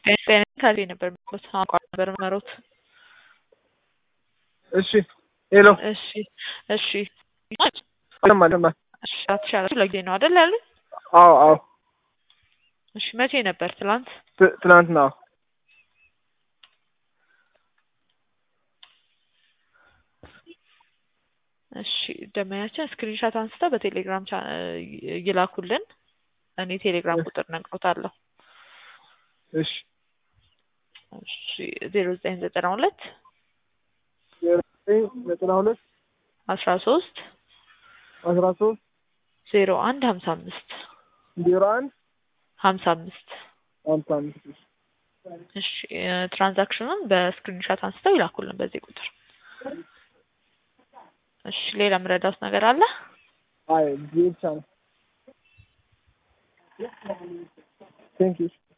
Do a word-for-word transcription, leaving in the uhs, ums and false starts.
ካሪ ነበር በሳቋ ነበር መሮት እሺ ሄሎ እሺ እሺ ለማ ለማ እሺ አትሻለሽ ለጊዜ ነው አይደል ያሉኝ? አዎ አዎ እሺ መቼ ነበር? ትላንት ትላንት ነው። እሺ ደመያችን ስክሪንሾት አንስተው በቴሌግራም ይላኩልን። እኔ ቴሌግራም ቁጥር ነግሮታለሁ። እሺ እሺ ዜሮ ዘጠኝ ዘጠና ሁለት ዜሮ ዘጠኝ ዘጠና ሁለት አስራ ሶስት አስራ ሶስት ዜሮ አንድ ሀምሳ አምስት ዜሮ አንድ ሀምሳ አምስት ሀምሳ አምስት እሺ ትራንዛክሽኑን በስክሪንሾት አንስተው ይላኩልን በዚህ ቁጥር። እሺ ሌላ ምረዳውስ ነገር አለ? አይ ብቻ ነው። ቴንክ ዩ